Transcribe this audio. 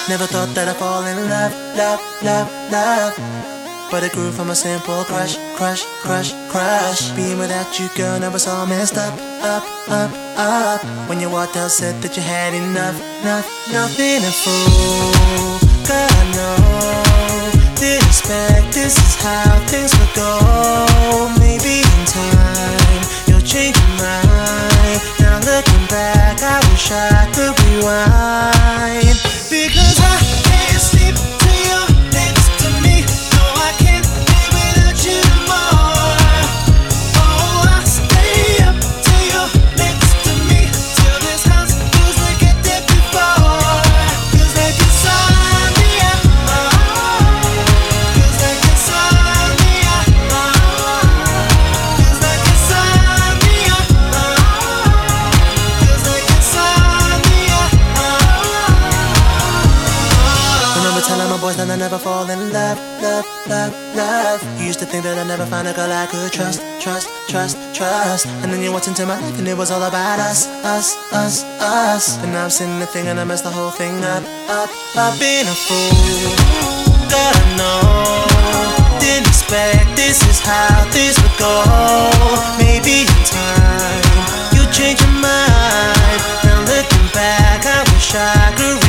Never thought that I'd fall in love, love, love, love. But it grew from a simple crush, crush, crush, crush. Being without you, girl, never so messed up, up, up, up. When you walked out, said that you had enough, enough, nothing a fool. Girl, I know, didn't expect this is how things would go. Maybe in time, you'll change your mind. Now looking back, I wish I could rewind. Because I can't sleep till you're next to me. No, I can't live without you no more. Oh, I stay up till you're next to me, till this house feels like it did before. Feels like insomnia. Feels like insomnia. Feels like insomnia. Feels like insomnia. Remember telling my boys that I never fall in love, love, love, love. You used to think that I'd never find a girl I could trust, trust, trust, trust. And then you walked into my life and it was all about us, us, us, us. And now I'm sitting there thinking I messed the whole thing up, up. I've been a fool, God I know. Didn't expect this is how this would go. Maybe in time you change your mind. Now looking back, I wish I could